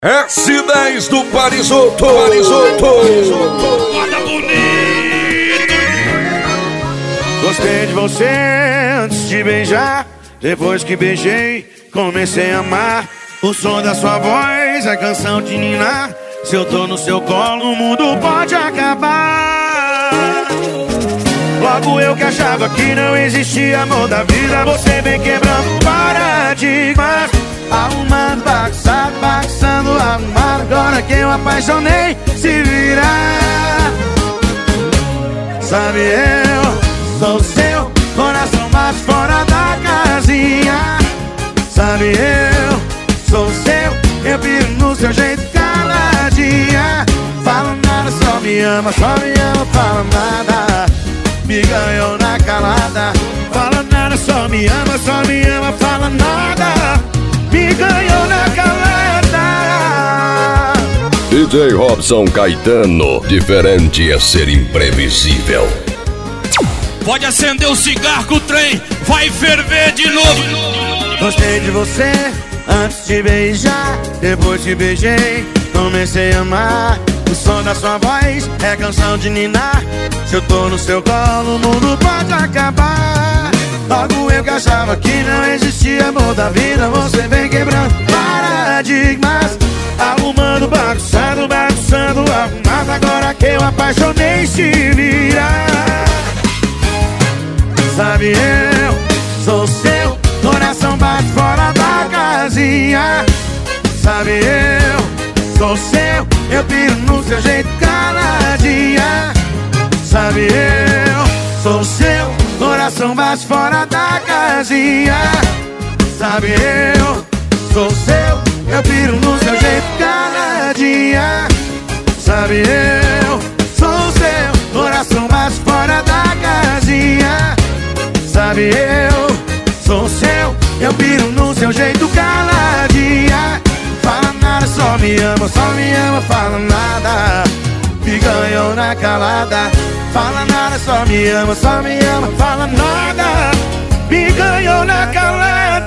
S10 do Parisoto. Roda bonito. Gostei de você antes de beijar. Depois que beijei, comecei a amar. O som da sua voz é canção de ninar. Se eu tô no seu colo, o mundo pode acabar. Logo eu que achava que não existia amor da vida, você vem quebrando paradigmas. Arrumando, bagunçado, bagunçando, arrumado. Agora que eu apaixonei, se virar. Sabe, eu sou seu, coração bate fora da casinha. Sabe, eu sou seu, eu piro no seu jeito caladinha. Fala nada, só me ama, fala nada. Me ganhou na calada. Fala nada, só me ama, fala nada. Me ganhou na calada. DJ Robson Caetano. Diferente é ser imprevisível. Pode acender o cigarro que o trem vai ferver de novo. Gostei de você antes de beijar. Depois que beijei, comecei a amar. O som da sua voz é canção de ninar. Se eu tô no seu colo, o mundo pode acabar. Logo eu que achava que não existia amor da vida, você vem quebrando paradigmas. Arrumando, bagunçando, arrumado. Agora que eu apaixonei, se virar. Sabe, eu sou seu, coração bate fora da casinha. Sabe, eu sou seu, eu piro no seu jeito caladinha. Sabe, eu sou seu, coração bate fora da casinha. Sabe, eu sou seu, eu piro no seu jeito caladinha. Sabe, eu sou seu, coração bate fora da casinha. Sabe, eu sou seu, eu piro no seu jeito caladinha. Fala nada, só me ama, fala nada. Me ganhou na calada. Fala nada, só me ama, fala nada. Me ganhou na calada.